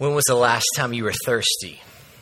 When was the last time you were thirsty?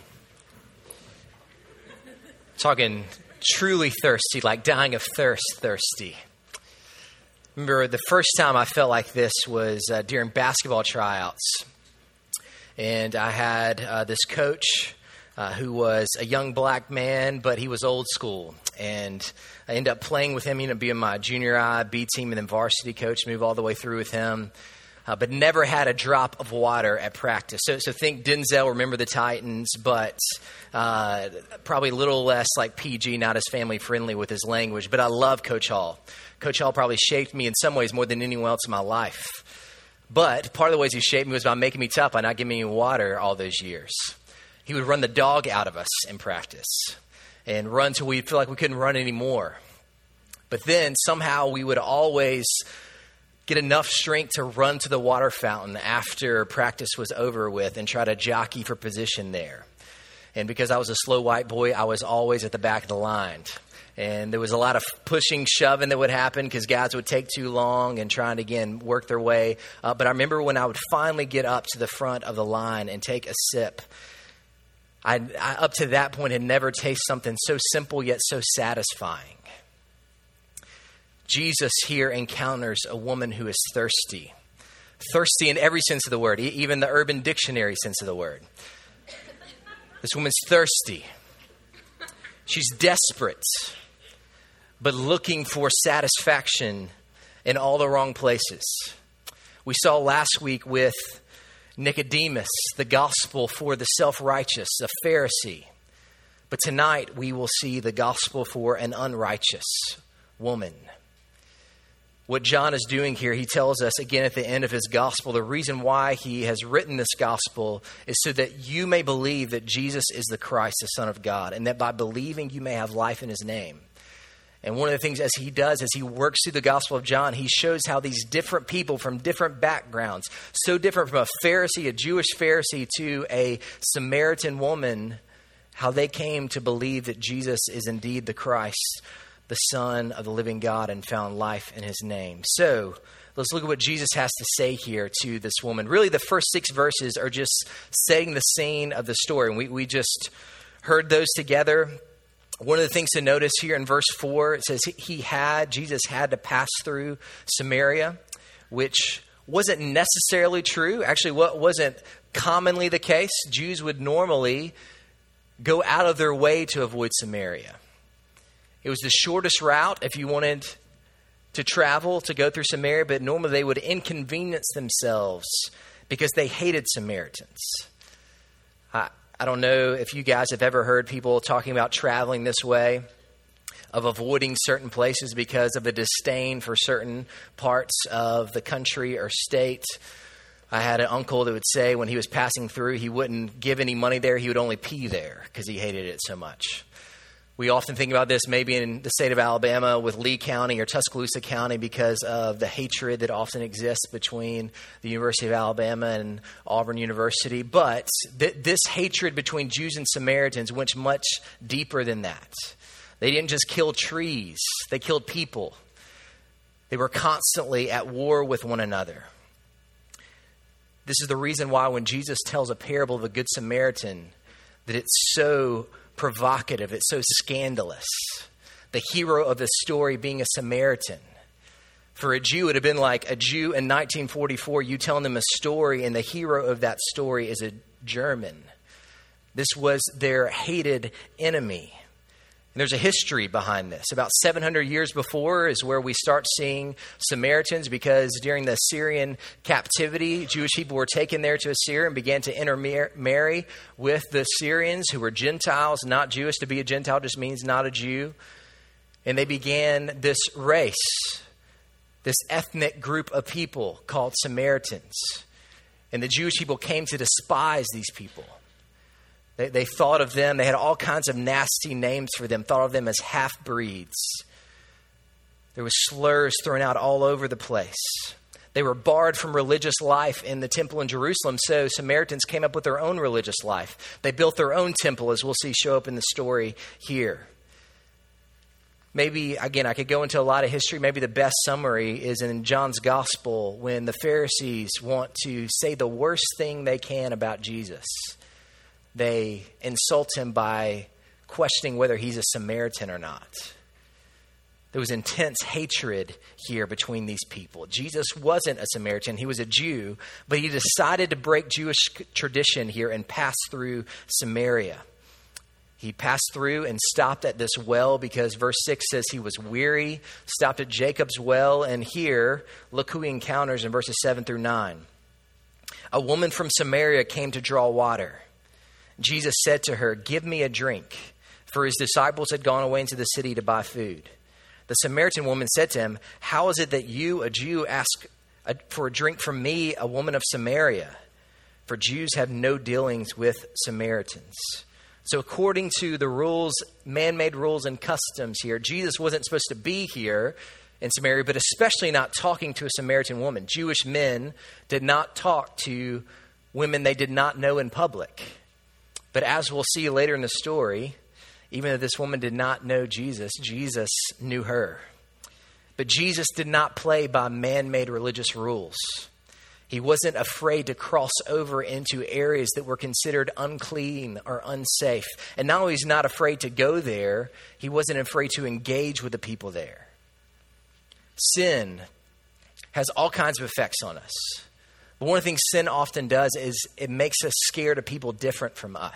Talking truly thirsty, like dying of thirst, thirsty. Remember, the first time I felt like this was during basketball tryouts. And I had this coach who was a young black man, but he was old school. And I ended up playing with him, being my junior I, B team, and then varsity coach, move all the way through with him. But never had a drop of water at practice. So think Denzel, remember the Titans, but probably a little less like PG, not as family friendly with his language. But I love Coach Hall. Coach Hall probably shaped me in some ways more than anyone else in my life. But part of the ways he shaped me was by making me tough by not giving me water all those years. He would run the dog out of us in practice and run till we feel like we couldn't run anymore. But then somehow we would always get enough strength to run to the water fountain after practice was over with and try to jockey for position there. And because I was a slow white boy, I was always at the back of the line. And there was a lot of pushing, shoving that would happen because guys would take too long and trying to, again, work their way. But I remember when I would finally get up to the front of the line and take a sip, I up to that point had never tasted something so simple yet so satisfying. Jesus here encounters a woman who is thirsty. Thirsty in every sense of the word, even the Urban Dictionary sense of the word. This woman's thirsty. She's desperate, but looking for satisfaction in all the wrong places. We saw last week with Nicodemus, the gospel for the self-righteous, a Pharisee. But tonight we will see the gospel for an unrighteous woman. What John is doing here, he tells us again at the end of his gospel, the reason why he has written this gospel is so that you may believe that Jesus is the Christ, the Son of God, and that by believing you may have life in his name. And one of the things as he does, as he works through the Gospel of John, he shows how these different people from different backgrounds, so different from a Pharisee, a Jewish Pharisee, to a Samaritan woman, how they came to believe that Jesus is indeed the Christ, the Son of the living God, and found life in his name. So let's look at what Jesus has to say here to this woman. Really, the first 6 verses are just setting the scene of the story. And we just heard those together. One of the things to notice here in verse 4, it says Jesus had to pass through Samaria, which wasn't necessarily true. Actually, what wasn't commonly the case. Jews would normally go out of their way to avoid Samaria. It was the shortest route if you wanted to travel, to go through Samaria, but normally they would inconvenience themselves because they hated Samaritans. I don't know if you guys have ever heard people talking about traveling this way, of avoiding certain places because of a disdain for certain parts of the country or state. I had an uncle that would say when he was passing through, he wouldn't give any money there. He would only pee there because he hated it so much. We often think about this maybe in the state of Alabama with Lee County or Tuscaloosa County because of the hatred that often exists between the University of Alabama and Auburn University. But this hatred between Jews and Samaritans went much deeper than that. They didn't just kill trees. They killed people. They were constantly at war with one another. This is the reason why when Jesus tells a parable of a Good Samaritan, that it's so provocative, it's so scandalous. The hero of the story being a Samaritan. For a Jew, it would have been like a Jew in 1944, you telling them a story, and the hero of that story is a German. This was their hated enemy. And there's a history behind this. About 700 years before is where we start seeing Samaritans, because during the Assyrian captivity, Jewish people were taken there to Assyria and began to intermarry with the Syrians who were Gentiles, not Jewish. To be a Gentile just means not a Jew. And they began this race, this ethnic group of people called Samaritans. And the Jewish people came to despise these people. They thought of them, they had all kinds of nasty names for them, thought of them as half-breeds. There was slurs thrown out all over the place. They were barred from religious life in the temple in Jerusalem, so Samaritans came up with their own religious life. They built their own temple, as we'll see show up in the story here. Maybe, again, I could go into a lot of history. Maybe the best summary is in John's gospel when the Pharisees want to say the worst thing they can about Jesus. They insult him by questioning whether he's a Samaritan or not. There was intense hatred here between these people. Jesus wasn't a Samaritan. He was a Jew, but he decided to break Jewish tradition here and pass through Samaria. He passed through and stopped at this well because verse 6 says he was weary, stopped at Jacob's well. And here, look who he encounters in verses 7 through 9. A woman from Samaria came to draw water. Jesus said to her, "Give me a drink," for his disciples had gone away into the city to buy food. The Samaritan woman said to him, "How is it that you, a Jew, ask for a drink from me, a woman of Samaria? For Jews have no dealings with Samaritans." So according to the rules, man-made rules and customs here, Jesus wasn't supposed to be here in Samaria, but especially not talking to a Samaritan woman. Jewish men did not talk to women they did not know in public. But as we'll see later in the story, even though this woman did not know Jesus, Jesus knew her. But Jesus did not play by man-made religious rules. He wasn't afraid to cross over into areas that were considered unclean or unsafe. And not only is he not afraid to go there, he wasn't afraid to engage with the people there. Sin has all kinds of effects on us. But one of the things sin often does is it makes us scared of people different from us.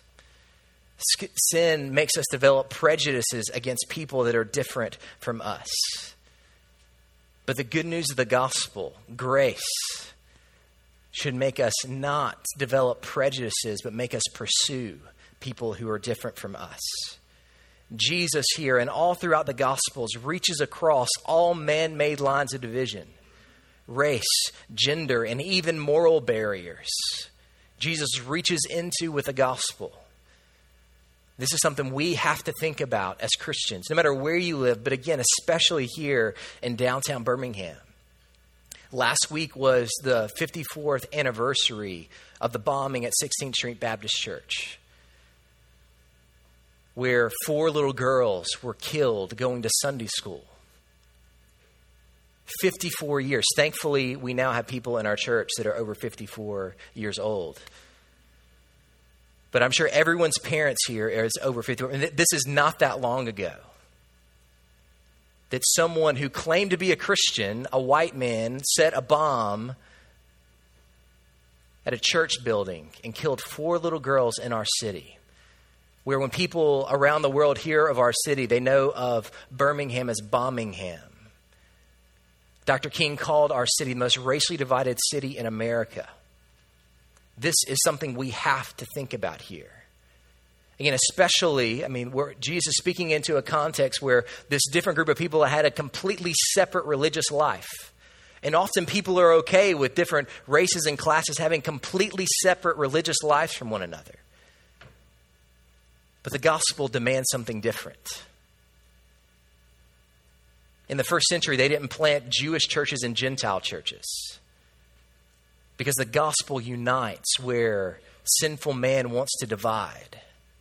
Sin makes us develop prejudices against people that are different from us. But the good news of the gospel, grace, should make us not develop prejudices, but make us pursue people who are different from us. Jesus here and all throughout the Gospels reaches across all man-made lines of division, race, gender, and even moral barriers. Jesus reaches into with the gospel. This is something we have to think about as Christians, no matter where you live, but again, especially here in downtown Birmingham. Last week was the 54th anniversary of the bombing at 16th Street Baptist Church, where 4 little girls were killed going to Sunday school. 54 years. Thankfully, we now have people in our church that are over 54 years old. But I'm sure everyone's parents here is over 54. And this is not that long ago that someone who claimed to be a Christian, a white man, set a bomb at a church building and killed 4 little girls in our city. Where when people around the world hear of our city, they know of Birmingham as Bombingham. Dr. King called our city the most racially divided city in America. This is something we have to think about here. Again, especially, Jesus is speaking into a context where this different group of people had a completely separate religious life. And often people are okay with different races and classes having completely separate religious lives from one another. But the gospel demands something different. In the first century, they didn't plant Jewish churches and Gentile churches because the gospel unites where sinful man wants to divide.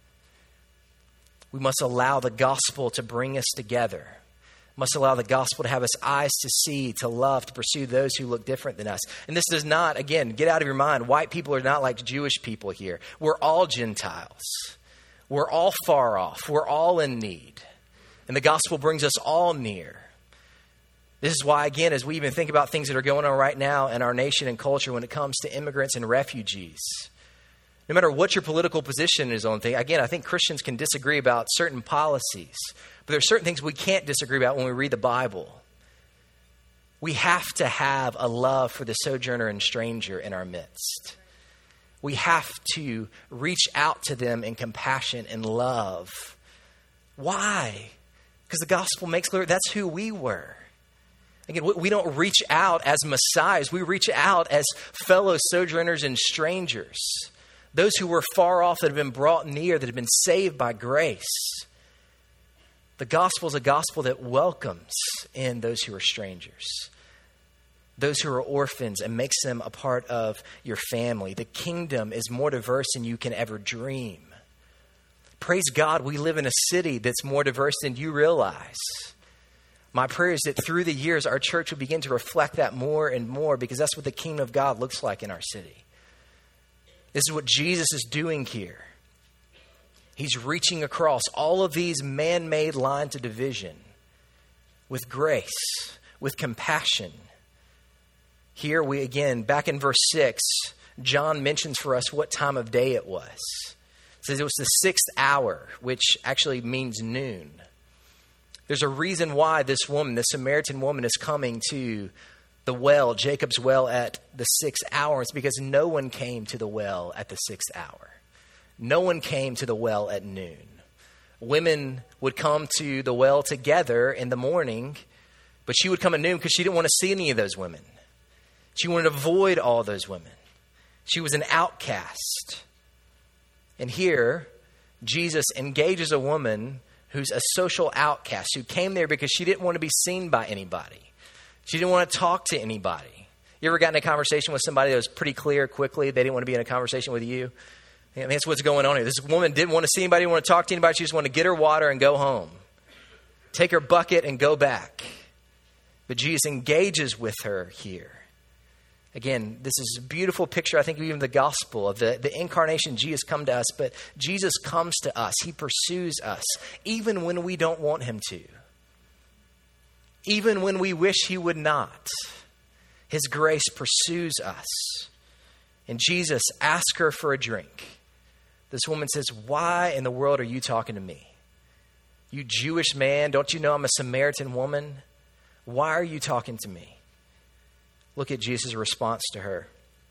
We must allow the gospel to bring us together. Must allow the gospel to have us eyes to see, to love, to pursue those who look different than us. And this does not, again, get out of your mind. White people are not like Jewish people here. We're all Gentiles. We're all far off. We're all in need. And the gospel brings us all near. This is why, again, as we even think about things that are going on right now in our nation and culture when it comes to immigrants and refugees, no matter what your political position is on things, again, I think Christians can disagree about certain policies, but there are certain things we can't disagree about when we read the Bible. We have to have a love for the sojourner and stranger in our midst. We have to reach out to them in compassion and love. Why? Because the gospel makes clear that's who we were. Again, we don't reach out as messiahs. We reach out as fellow sojourners and strangers. Those who were far off that have been brought near, that have been saved by grace. The gospel is a gospel that welcomes in those who are strangers. Those who are orphans and makes them a part of your family. The kingdom is more diverse than you can ever dream. Praise God, we live in a city that's more diverse than you realize. My prayer is that through the years, our church will begin to reflect that more and more, because that's what the kingdom of God looks like in our city. This is what Jesus is doing here. He's reaching across all of these man-made lines of division with grace, with compassion. Here we again, back in verse 6, John mentions for us what time of day it was. It says it was the 6th hour, which actually means noon. There's a reason why this woman, the Samaritan woman, is coming to the well, Jacob's well, at the 6th hour. It's because no one came to the well at the 6th hour. No one came to the well at noon. Women would come to the well together in the morning, but she would come at noon because she didn't want to see any of those women. She wanted to avoid all those women. She was an outcast. And here, Jesus engages a woman who's a social outcast, who came there because she didn't want to be seen by anybody. She didn't want to talk to anybody. You ever gotten in a conversation with somebody that was pretty clear quickly they didn't want to be in a conversation with you? I mean, that's what's going on here. This woman didn't want to see anybody, didn't want to talk to anybody. She just wanted to get her water and go home. Take her bucket and go back. But Jesus engages with her here. Again, this is a beautiful picture, I think, of even the gospel of the incarnation. Jesus come to us, but Jesus comes to us. He pursues us, even when we don't want him to. Even when we wish he would not. His grace pursues us. And Jesus asks her for a drink. This woman says, "Why in the world are you talking to me? You Jewish man, don't you know I'm a Samaritan woman? Why are you talking to me?" Look at Jesus' response to her.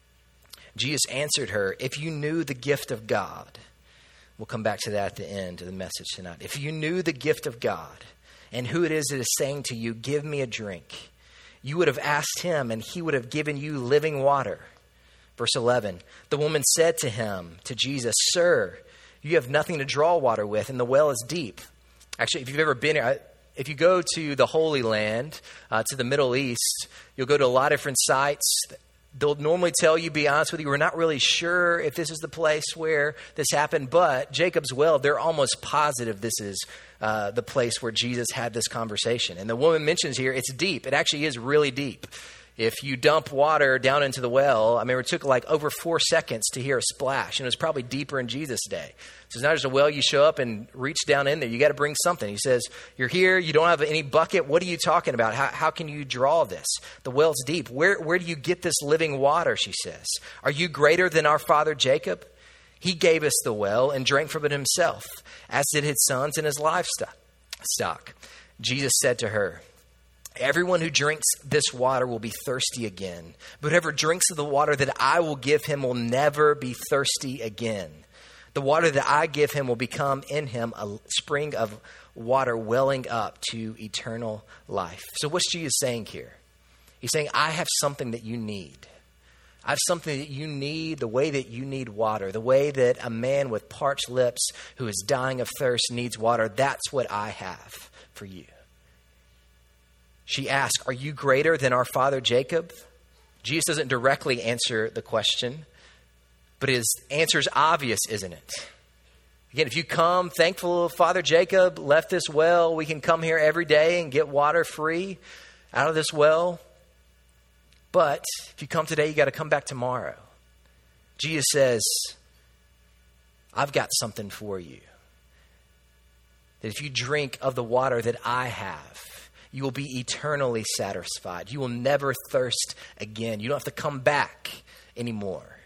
Jesus answered her, "If you knew the gift of God," we'll come back to that at the end of the message tonight. "If you knew the gift of God and who it is that is saying to you, 'Give me a drink,' you would have asked him and he would have given you living water." Verse 11, the woman said to him, to Jesus, "Sir, you have nothing to draw water with, and the well is deep." Actually, if you've ever been here, if you go to the Holy Land, to the Middle East, you'll go to a lot of different sites. They'll normally tell you, be honest with you, we're not really sure if this is the place where this happened, but Jacob's well, they're almost positive this is the place where Jesus had this conversation. And the woman mentions here, it's deep. It actually is really deep. If you dump water down into the well, I remember it took like over 4 seconds to hear a splash. And it was probably deeper in Jesus' day. So it's not just a well you show up and reach down in there. You got to bring something. He says, "You're here. You don't have any bucket. What are you talking about? How can you draw this? The well's deep. Where do you get this living water?" she says. "Are you greater than our father Jacob? He gave us the well and drank from it himself, as did his sons and his livestock." Jesus said to her, "Everyone who drinks this water will be thirsty again. But whoever drinks of the water that I will give him will never be thirsty again. The water that I give him will become in him a spring of water welling up to eternal life." So what's Jesus saying here? He's saying, I have something that you need. I have something that you need, the way that you need water, the way that a man with parched lips who is dying of thirst needs water. That's what I have for you. She asks, "Are you greater than our father Jacob?" Jesus doesn't directly answer the question, but his answer is obvious, isn't it? Again, if you come, thankful Father Jacob left this well, we can come here every day and get water free out of this well. But if you come today, you got to come back tomorrow. Jesus says, I've got something for you. That if you drink of the water that I have, you will be eternally satisfied. You will never thirst again. You don't have to come back anymore.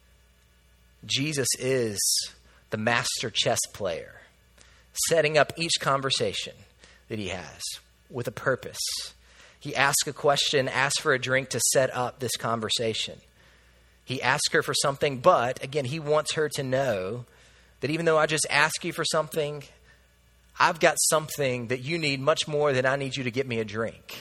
Jesus is the master chess player, setting up each conversation that he has with a purpose. He asks a question, asks for a drink to set up this conversation. He asks her for something, but again, he wants her to know that even though I just ask you for something, I've got something that you need much more than I need you to get me a drink.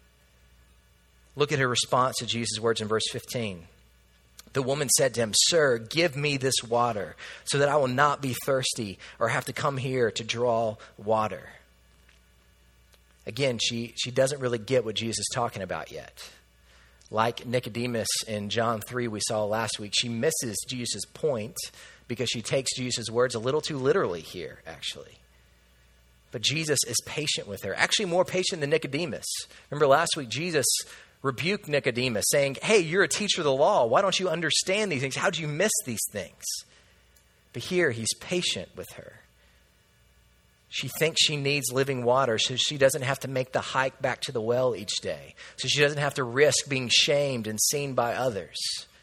Look at her response to Jesus' words in verse 15. The woman said to him, "Sir, give me this water so that I will not be thirsty or have to come here to draw water." Again, she doesn't really get what Jesus is talking about yet. Like Nicodemus in John 3 we saw last week, she misses Jesus' point because she takes Jesus' words a little too literally here, actually. But Jesus is patient with her, actually more patient than Nicodemus. Remember last week, Jesus rebuked Nicodemus, saying, hey, you're a teacher of the law. Why don't you understand these things? How do you miss these things? But here, he's patient with her. She thinks she needs living water so she doesn't have to make the hike back to the well each day, so she doesn't have to risk being shamed and seen by others.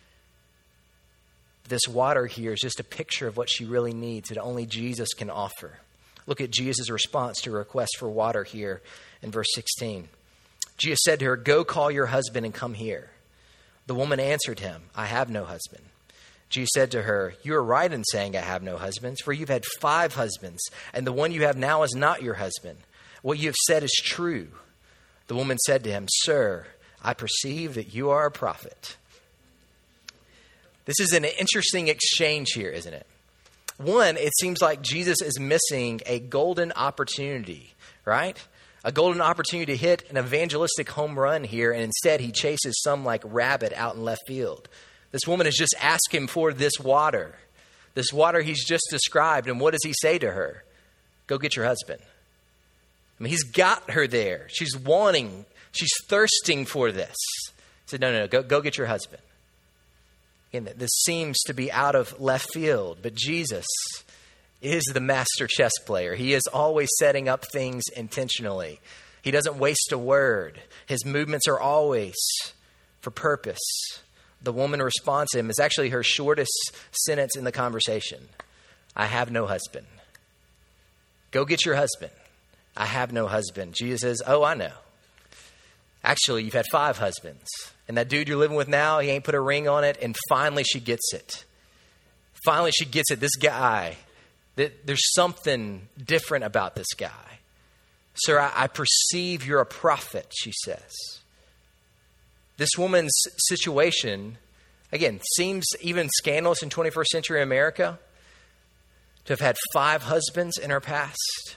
This water here is just a picture of what she really needs that only Jesus can offer. Look at Jesus' response to her request for water here in verse 16. Jesus said to her, go call your husband and come here. The woman answered him, I have no husband. Jesus said to her, you are right in saying I have no husbands, for you've had 5 husbands, and the one you have now is not your husband. What you have said is true. The woman said to him, sir, I perceive that you are a prophet. This is an interesting exchange here, isn't it? One, it seems like Jesus is missing a golden opportunity, right? A golden opportunity to hit an evangelistic home run here, and instead he chases some like rabbit out in left field. This woman has just asked him for this water he's just described. And what does he say to her? Go get your husband. I mean, he's got her there. She's thirsting for this. He said, no, go get your husband. Again, this seems to be out of left field, but Jesus is the master chess player. He is always setting up things intentionally. He doesn't waste a word. His movements are always for purpose. The woman responds to him. It's actually her shortest sentence in the conversation. I have no husband. Go get your husband. I have no husband. Jesus says, oh, I know. Actually, you've had 5 husbands. And that dude you're living with now, he ain't put a ring on it. And finally she gets it. Finally she gets it. This guy, there's something different about this guy. Sir, I perceive you're a prophet, she says. This woman's situation, again, seems even scandalous in 21st century America to have had 5 husbands in her past.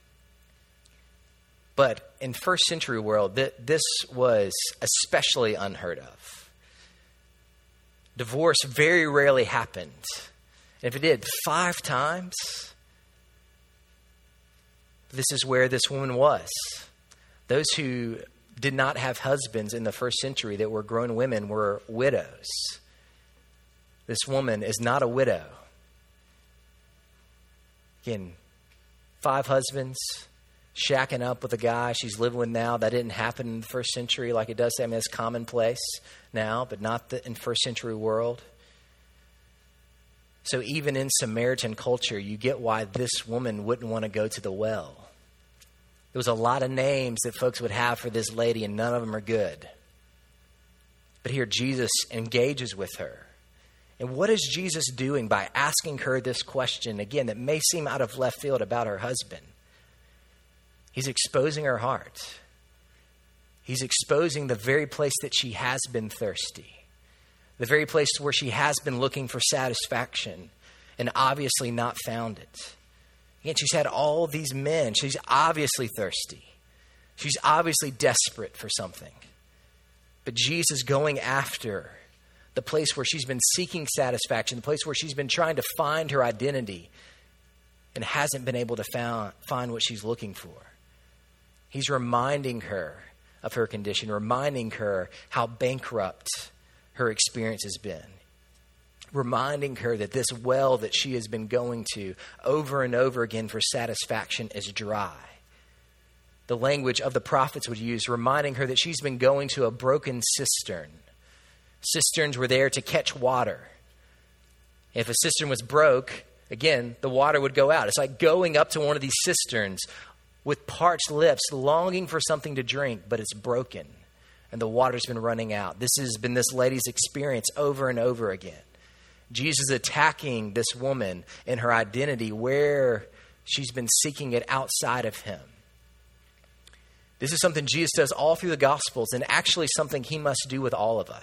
But in first century world, this was especially unheard of. Divorce very rarely happened. And if it did 5 times, this is where this woman was. Those who did not have husbands in the first century that were grown women were widows. This woman is not a widow. Again, 5 husbands, shacking up with a guy she's living with now. That didn't happen in the first century like it does. I mean, it's commonplace now, but not in first century world. So even in Samaritan culture, you get why this woman wouldn't want to go to the well. There was a lot of names that folks would have for this lady, and none of them are good. But here Jesus engages with her. And what is Jesus doing by asking her this question, again, that may seem out of left field about her husband? He's exposing her heart. He's exposing the very place that she has been thirsty. The very place where she has been looking for satisfaction and obviously not found it. Again, she's had all these men. She's obviously thirsty. She's obviously desperate for something. But Jesus going after the place where she's been seeking satisfaction, the place where she's been trying to find her identity and hasn't been able to find what she's looking for. He's reminding her of her condition, reminding her how bankrupt her experience has been. Reminding her that this well that she has been going to over and over again for satisfaction is dry. The language of the prophets would use, reminding her that she's been going to a broken cistern. Cisterns were there to catch water. If a cistern was broke, again, the water would go out. It's like going up to one of these cisterns with parched lips, longing for something to drink, but it's broken and the water's been running out. This has been this lady's experience over and over again. Jesus is attacking this woman in her identity where she's been seeking it outside of him. This is something Jesus does all through the Gospels, and actually something he must do with all of us.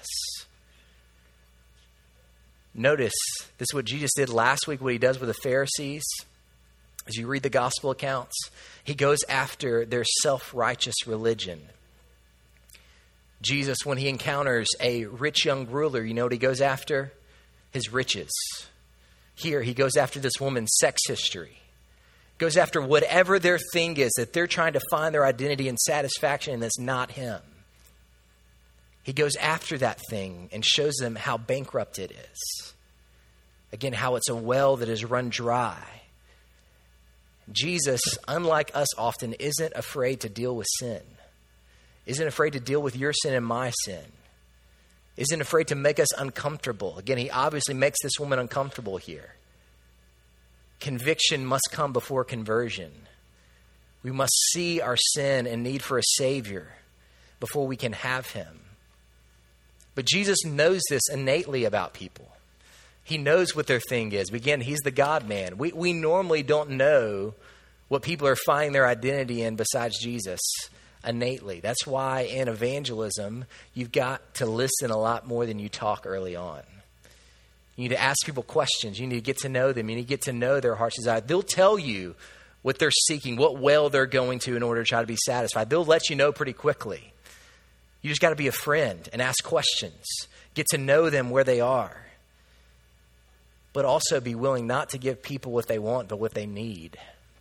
Notice this is what Jesus did last week, what he does with the Pharisees. As you read the gospel accounts, he goes after their self-righteous religion. Jesus, when he encounters a rich young ruler, you know what he goes after? His riches. Here, he goes after this woman's sex history. Goes after whatever their thing is that they're trying to find their identity and satisfaction in that's not him. He goes after that thing and shows them how bankrupt it is. Again, how it's a well that is run dry. Jesus, unlike us often, isn't afraid to deal with sin. Isn't afraid to deal with your sin and my sin. Isn't afraid to make us uncomfortable. Again, he obviously makes this woman uncomfortable here. Conviction must come before conversion. We must see our sin and need for a Savior before we can have him. But Jesus knows this innately about people. He knows what their thing is. Again, he's the God-man. We normally don't know what people are finding their identity in besides Jesus innately. That's why in evangelism, you've got to listen a lot more than you talk early on. You need to ask people questions. You need to get to know them. You need to get to know their heart's desire. They'll tell you what they're seeking, what well they're going to in order to try to be satisfied. They'll let you know pretty quickly. You just got to be a friend and ask questions. Get to know them where they are. But also be willing not to give people what they want, but what they need.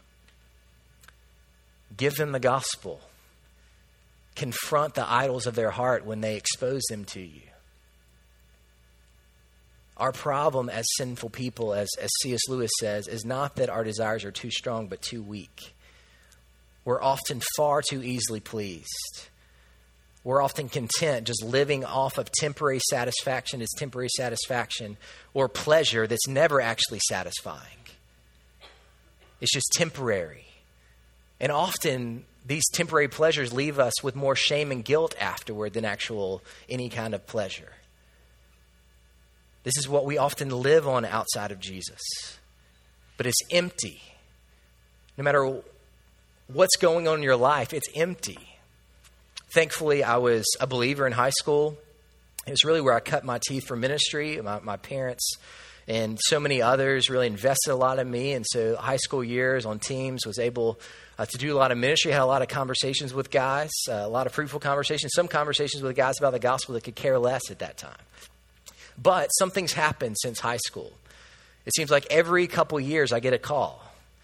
Give them the gospel. Confront the idols of their heart when they expose them to you. Our problem as sinful people, as C.S. Lewis says, is not that our desires are too strong, but too weak. We're often far too easily pleased. We're often content just living off of temporary satisfaction as temporary satisfaction, or pleasure that's never actually satisfying. It's just temporary. And often these temporary pleasures leave us with more shame and guilt afterward than actual any kind of pleasure. This is what we often live on outside of Jesus. But it's empty. No matter what's going on in your life, it's empty. Thankfully, I was a believer in high school. It was really where I cut my teeth for ministry. My parents and so many others really invested a lot in me. And so high school years on teams, was able to do a lot of ministry, had a lot of conversations with guys, a lot of fruitful conversations, some conversations with guys about the gospel that could care less at that time. But something's happened since high school. It seems like every couple years I get a call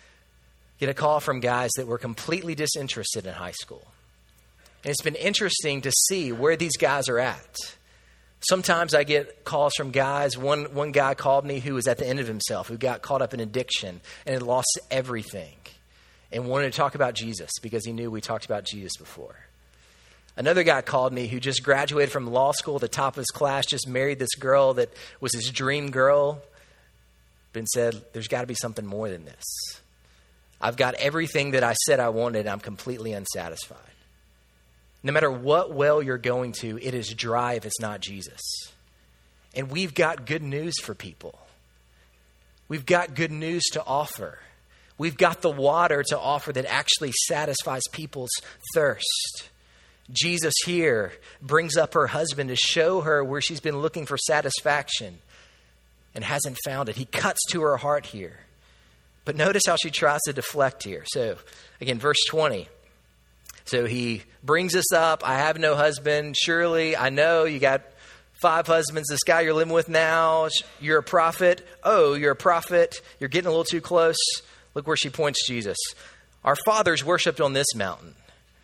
from guys that were completely disinterested in high school. And it's been interesting to see where these guys are at. Sometimes I get calls from guys. One guy called me who was at the end of himself, who got caught up in addiction and had lost everything and wanted to talk about Jesus because he knew we talked about Jesus before. Another guy called me who just graduated from law school at the top of his class, just married this girl that was his dream girl, and said, there's got to be something more than this. I've got everything that I said I wanted. I'm completely unsatisfied. No matter what well you're going to, it is dry if it's not Jesus. And we've got good news for people. We've got good news to offer. We've got the water to offer that actually satisfies people's thirst. Jesus here brings up her husband to show her where she's been looking for satisfaction and hasn't found it. He cuts to her heart here. But notice how she tries to deflect here. So again, verse 20. So he brings us up. I have no husband. Surely I know you got 5 husbands. This guy you're living with now, you're a prophet. Oh, you're a prophet. You're getting a little too close. Look where she points Jesus. Our fathers worshipped on this mountain.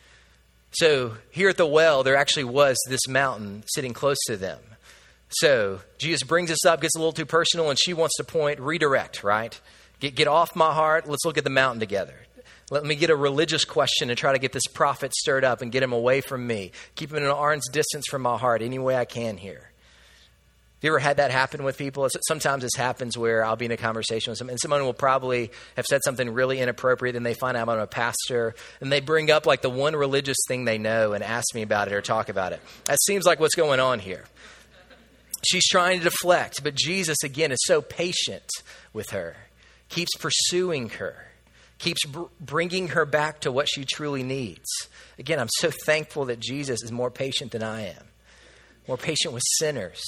So here at the well, there actually was this mountain sitting close to them. So Jesus brings us up, gets a little too personal, and she wants to redirect, right? Get off my heart. Let's look at the mountain together. Let me get a religious question and try to get this prophet stirred up and get him away from me. Keep him at an arm's distance from my heart any way I can here. Have you ever had that happen with people? Sometimes this happens where I'll be in a conversation with someone, and someone will probably have said something really inappropriate, and they find out I'm a pastor, and they bring up like the one religious thing they know and ask me about it or talk about it. That seems like what's going on here. She's trying to deflect, but Jesus, again, is so patient with her, keeps pursuing her, keeps bringing her back to what she truly needs. Again, I'm so thankful that Jesus is more patient than I am, more patient with sinners.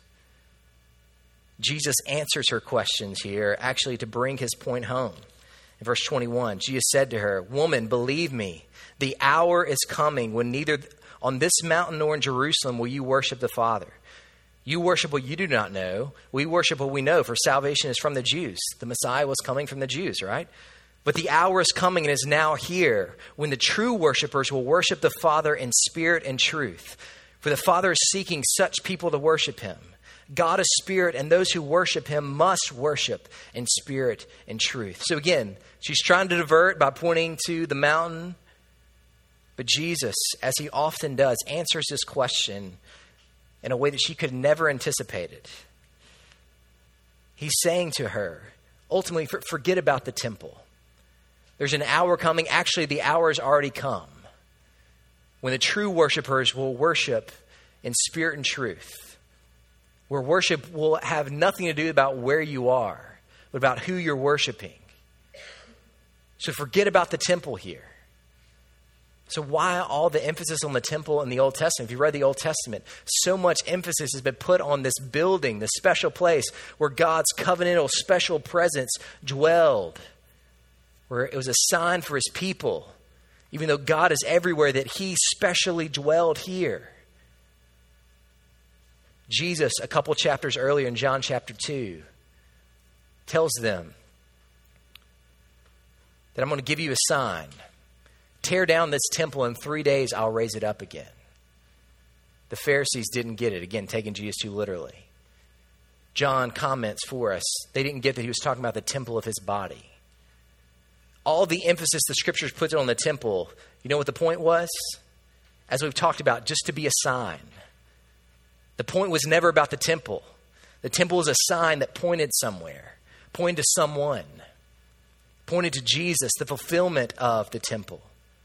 Jesus answers her questions here, actually to bring his point home. In verse 21, Jesus said to her, "Woman, believe me, the hour is coming when neither On this mountain or in Jerusalem will you worship the Father. You worship what you do not know. We worship what we know, for salvation is from the Jews. The Messiah was coming from the Jews, right? But the hour is coming and is now here when the true worshipers will worship the Father in spirit and truth. For the Father is seeking such people to worship him. God is spirit, and those who worship him must worship in spirit and truth. So again, she's trying to divert by pointing to the mountain. But Jesus, as he often does, answers this question in a way that she could never anticipate it. He's saying to her, ultimately, forget about the temple. There's an hour coming. Actually, the hour has already come when the true worshipers will worship in spirit and truth, where worship will have nothing to do about where you are, but about who you're worshiping. So forget about the temple here. So why all the emphasis on the temple in the Old Testament? If you read the Old Testament, so much emphasis has been put on this building, this special place where God's covenantal special presence dwelled, where it was a sign for his people, even though God is everywhere, that he specially dwelled here. Jesus, a couple chapters earlier in John chapter 2, tells them that I'm going to give you a sign. Tear down this temple, in 3 days I'll raise it up again. The Pharisees didn't get it, again, taking Jesus too literally. John comments for us, they didn't get that he was talking about the temple of his body. All the emphasis the scriptures put on the temple, you know what the point was? As we've talked about, just to be a sign. The point was never about the temple. The temple was a sign that pointed somewhere, pointed to someone, pointed to Jesus, the fulfillment of the temple.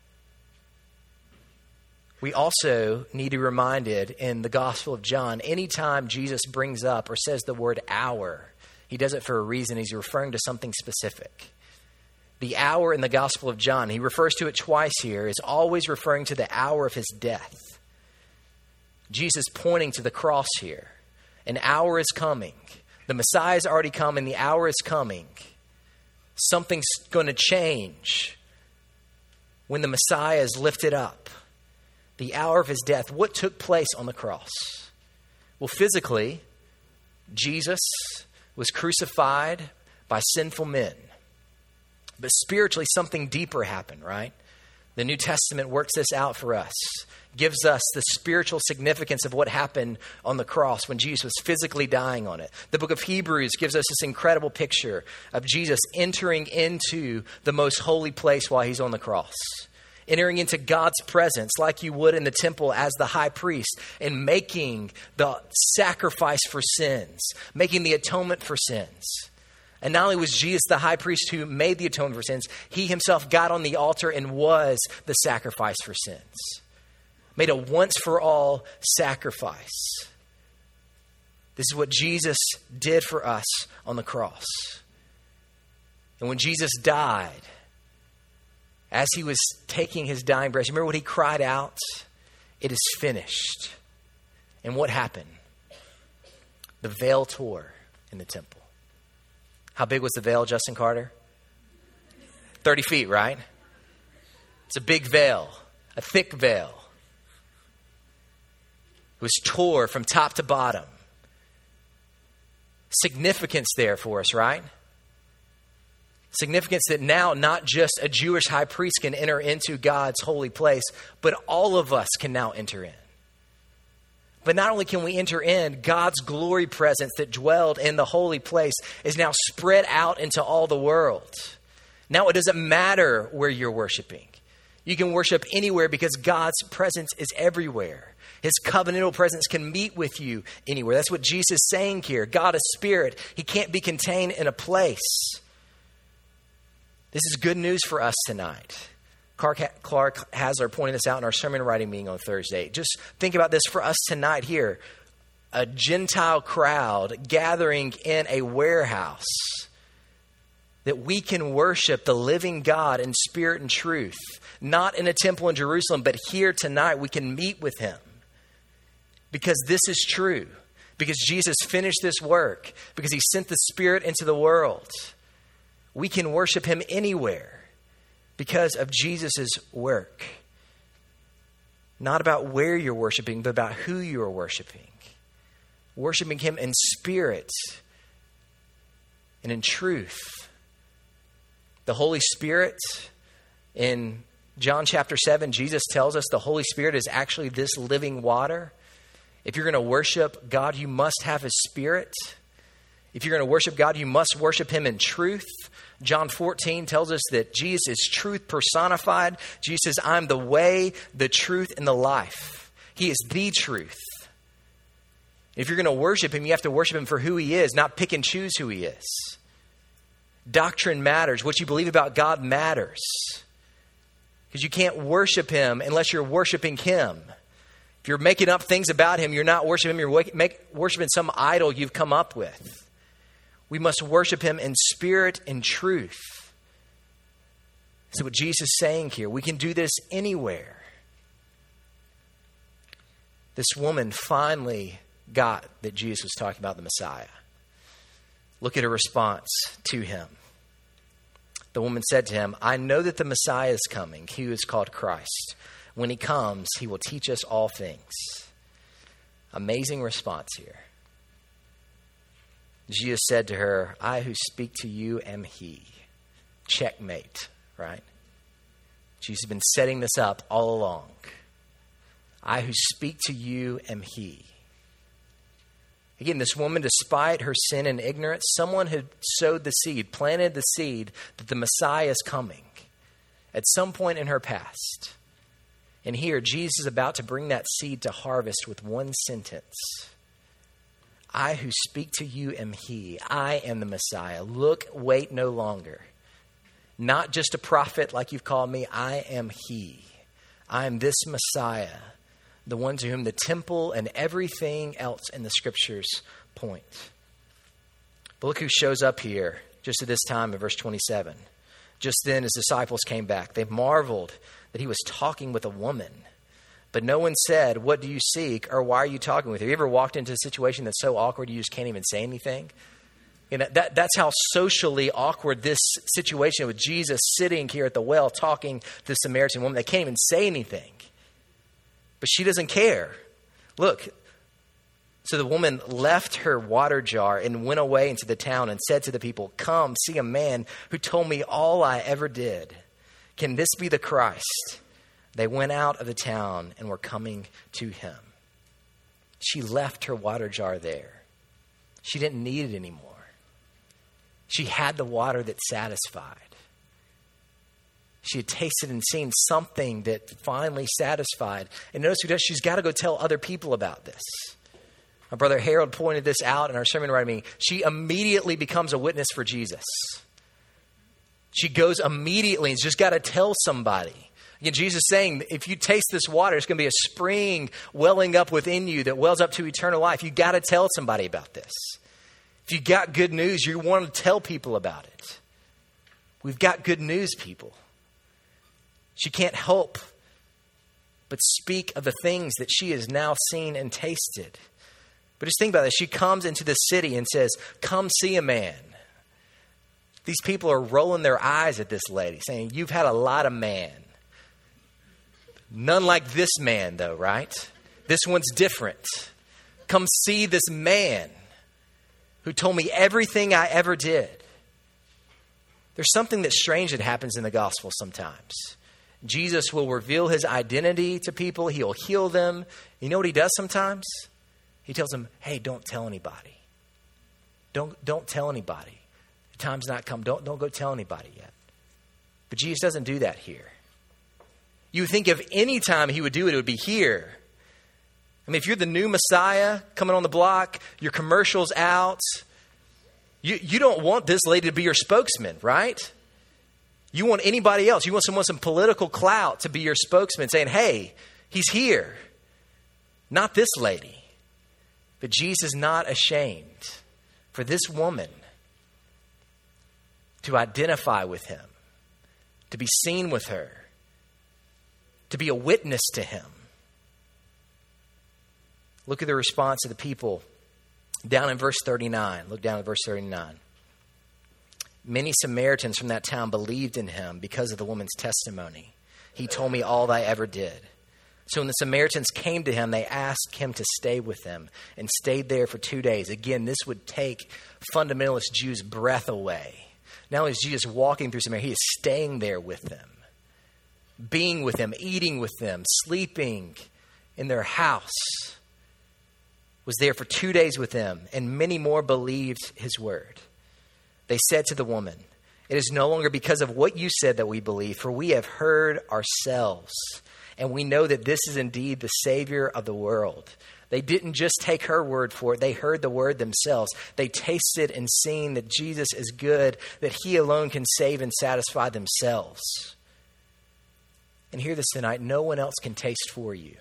We also need to be reminded in the Gospel of John, anytime Jesus brings up or says the word hour, he does it for a reason. He's referring to something specific. The hour in the Gospel of John, he refers to it twice here, is always referring to the hour of his death. Jesus pointing to the cross here. An hour is coming. The Messiah has already come and the hour is coming. Something's going to change when the Messiah is lifted up. The hour of his death. What took place on the cross? Well, physically, Jesus was crucified by sinful men. But spiritually, something deeper happened, right? The New Testament works this out for us. Gives us the spiritual significance of what happened on the cross when Jesus was physically dying on it. The book of Hebrews gives us this incredible picture of Jesus entering into the most holy place while he's on the cross. Entering into God's presence like you would in the temple as the high priest and making the sacrifice for sins, making the atonement for sins. And not only was Jesus the high priest who made the atonement for sins, he himself got on the altar and was the sacrifice for sins. Made a once-for-all sacrifice. This is what Jesus did for us on the cross. And when Jesus died, as he was taking his dying breath, remember what he cried out? It is finished. And what happened? The veil tore in the temple. How big was the veil, Justin Carter? 30 feet, right? It's a big veil, a thick veil. It was tore from top to bottom. Significance there for us, right? Significance that now not just a Jewish high priest can enter into God's holy place, but all of us can now enter in. But not only can we enter in, God's glory presence that dwelled in the holy place is now spread out into all the world. Now it doesn't matter where you're worshiping. You can worship anywhere because God's presence is everywhere. His covenantal presence can meet with you anywhere. That's what Jesus is saying here. God is spirit. He can't be contained in a place. This is good news for us tonight. Clark Hasler pointed this out in our sermon writing meeting on Thursday. Just think about this for us tonight here. A Gentile crowd gathering in a warehouse, that we can worship the living God in spirit and truth. Not in a temple in Jerusalem, but here tonight we can meet with him. Because this is true. Because Jesus finished this work. Because he sent the Spirit into the world. We can worship him anywhere because of Jesus' work. Not about where you're worshiping, but about who you're worshiping. Worshiping him in spirit and in truth. The Holy Spirit, in John chapter 7, Jesus tells us the Holy Spirit is actually this living water. If you're going to worship God, you must have his Spirit. If you're going to worship God, you must worship him in truth. John 14 tells us that Jesus is truth personified. Jesus says, I'm the way, the truth, and the life. He is the truth. If you're going to worship him, you have to worship him for who he is, not pick and choose who he is. Doctrine matters. What you believe about God matters. Because you can't worship him unless you're worshiping him. If you're making up things about him, you're not worshiping him. You're worshiping some idol you've come up with. We must worship him in spirit and truth. That's what Jesus is saying here. We can do this anywhere. This woman finally got that Jesus was talking about the Messiah. Look at her response to him. The woman said to him, I know that the Messiah is coming, he who is called Christ. When he comes, he will teach us all things. Amazing response here. Jesus said to her, I who speak to you am he. Checkmate, right? Jesus has been setting this up all along. I who speak to you am he. Again, this woman, despite her sin and ignorance, someone had sowed the seed, planted the seed that the Messiah is coming at some point in her past. And here, Jesus is about to bring that seed to harvest with one sentence. I who speak to you am he. I am the Messiah. Look, wait no longer. Not just a prophet like you've called me. I am he. I am this Messiah, the one to whom the temple and everything else in the scriptures point. But look who shows up here just at this time in verse 27. Just then his disciples came back. They marveled that he was talking with a woman. But no one said, what do you seek, or why are you talking with her? Have you ever walked into a situation that's so awkward you just can't even say anything? You know, that's how socially awkward this situation with Jesus sitting here at the well talking to the Samaritan woman. They can't even say anything. But she doesn't care. Look, so the woman left her water jar and went away into the town and said to the people, come, see a man who told me all I ever did. Can this be the Christ? They went out of the town and were coming to him. She left her water jar there. She didn't need it anymore. She had the water that satisfied. She had tasted and seen something that finally satisfied. And notice who does? She's got to go tell other people about this. My brother Harold pointed this out in our sermon writing. She immediately becomes a witness for Jesus. She goes immediately and she's just got to tell somebody. Again, Jesus is saying, if you taste this water, it's going to be a spring welling up within you that wells up to eternal life. You got to tell somebody about this. If you got good news, you want to tell people about it. We've got good news, people. She can't help but speak of the things that she has now seen and tasted. But just think about this. She comes into the city and says, come see a man. These people are rolling their eyes at this lady, saying, you've had a lot of man. None like this man, though, right? This one's different. Come see this man who told me everything I ever did. There's something that's strange that happens in the gospel sometimes. Jesus will reveal his identity to people. He'll heal them. You know what he does sometimes? He tells them, hey, don't tell anybody. Don't tell anybody. The time's not come. Don't go tell anybody yet. But Jesus doesn't do that here. You would think if any time he would do it, it would be here. I mean, if you're the new Messiah coming on the block, your commercial's out, you don't want this lady to be your spokesman, right? You want anybody else. You want someone with some political clout to be your spokesman saying, hey, he's here. Not this lady. But Jesus is not ashamed for this woman to identify with him, to be seen with her, to be a witness to him. Look at the response of the people down in verse 39. Look down at verse 39. Many Samaritans from that town believed in him because of the woman's testimony. He told me all I ever did. So when the Samaritans came to him, they asked him to stay with them and stayed there for 2 days. Again, this would take fundamentalist Jews' breath away. Not only is Jesus walking through Samaria, he is staying there with them, being with them, eating with them, sleeping in their house. Was there for 2 days with them, and many more believed his word. They said to the woman, "It is no longer because of what you said that we believe, for we have heard ourselves, and we know that this is indeed the Savior of the world." They didn't just take her word for it. They heard the word themselves. They tasted and seen that Jesus is good, that he alone can save and satisfy themselves. And hear this tonight, no one else can taste for you.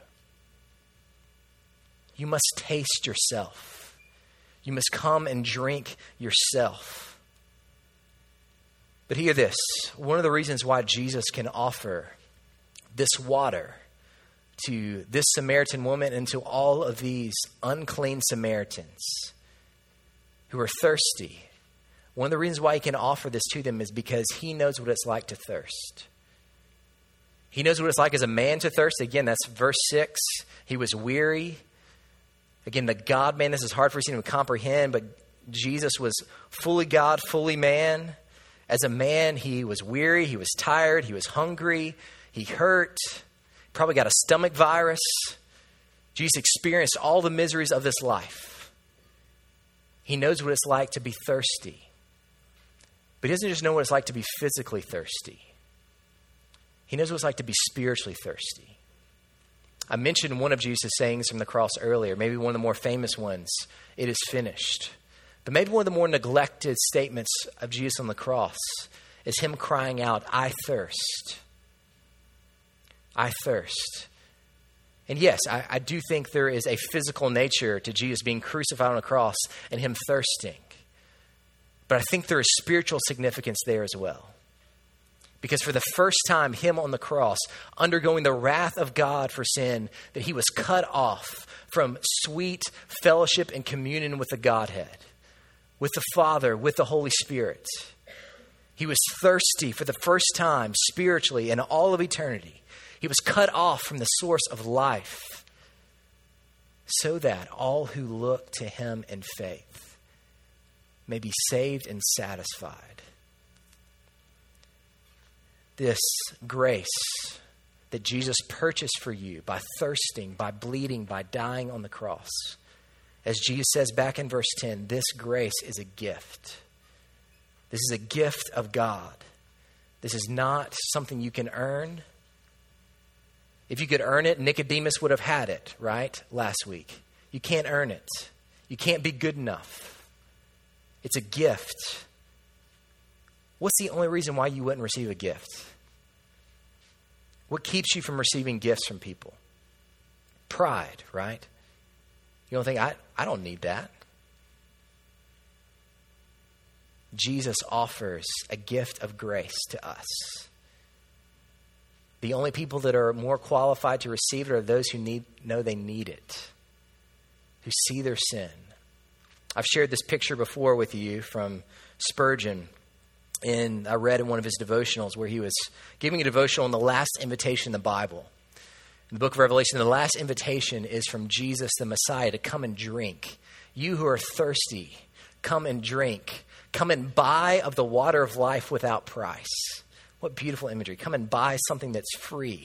You must taste yourself. You must come and drink yourself. But hear this, one of the reasons why Jesus can offer this water to this Samaritan woman and to all of these unclean Samaritans who are thirsty, one of the reasons why he can offer this to them is because he knows what it's like to thirst. He knows what it's like as a man to thirst. Again, that's verse 6. He was weary. Again, the God-man, this is hard for us to comprehend, but Jesus was fully God, fully man. As a man, he was weary, he was tired, he was hungry, he hurt, probably got a stomach virus. Jesus experienced all the miseries of this life. He knows what it's like to be thirsty. But he doesn't just know what it's like to be physically thirsty. He knows what it's like to be spiritually thirsty. I mentioned one of Jesus' sayings from the cross earlier, maybe one of the more famous ones, "It is finished." But maybe one of the more neglected statements of Jesus on the cross is him crying out, "I thirst. I thirst." And yes, I do think there is a physical nature to Jesus being crucified on a cross and him thirsting. But I think there is spiritual significance there as well. Because for the first time, him on the cross, undergoing the wrath of God for sin, that he was cut off from sweet fellowship and communion with the Godhead, with the Father, with the Holy Spirit. He was thirsty for the first time spiritually in all of eternity. He was cut off from the source of life so that all who look to him in faith may be saved and satisfied. This grace that Jesus purchased for you by thirsting, by bleeding, by dying on the cross. As Jesus says back in verse 10, this grace is a gift. This is a gift of God. This is not something you can earn. If you could earn it, Nicodemus would have had it, right? Last week. You can't earn it. You can't be good enough. It's a gift. What's the only reason why you wouldn't receive a gift? What keeps you from receiving gifts from people? Pride, right? You don't think, I don't need that. Jesus offers a gift of grace to us. The only people that are more qualified to receive it are those who know they need it, who see their sin. I've shared this picture before with you from Spurgeon. And I read in one of his devotionals where he was giving a devotional on the last invitation in the Bible. In the book of Revelation, the last invitation is from Jesus, the Messiah, to come and drink. You who are thirsty, come and drink. Come and buy of the water of life without price. What beautiful imagery. Come and buy something that's free.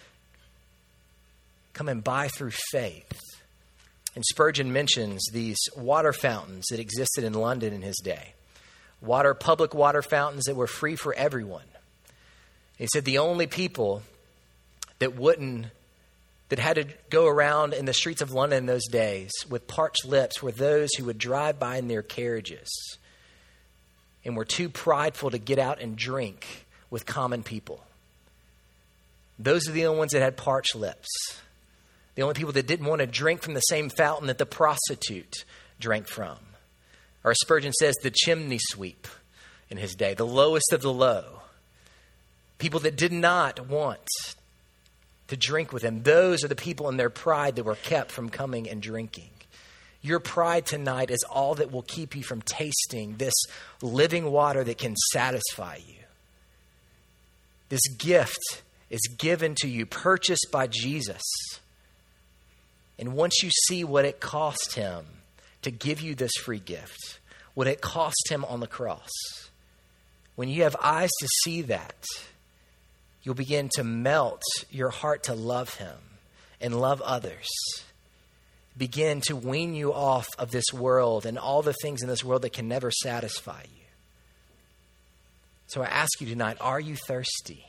Come and buy through faith. And Spurgeon mentions these water fountains that existed in London in his day. Public water fountains that were free for everyone. He said the only people that had to go around in the streets of London in those days with parched lips were those who would drive by in their carriages and were too prideful to get out and drink with common people. Those are the only ones that had parched lips. The only people that didn't want to drink from the same fountain that the prostitute drank from. Or Spurgeon says, the chimney sweep in his day, the lowest of the low. People that did not want to drink with him. Those are the people in their pride that were kept from coming and drinking. Your pride tonight is all that will keep you from tasting this living water that can satisfy you. This gift is given to you, purchased by Jesus. And once you see what it cost him to give you this free gift, what it cost him on the cross, when you have eyes to see that, you'll begin to melt your heart to love him and love others. Begin to wean you off of this world and all the things in this world that can never satisfy you. So I ask you tonight, are you thirsty?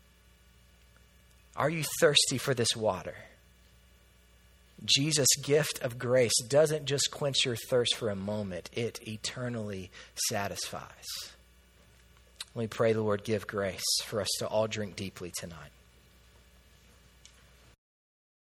Are you thirsty for this water? Jesus' gift of grace doesn't just quench your thirst for a moment, it eternally satisfies. Let me pray the Lord give grace for us to all drink deeply tonight.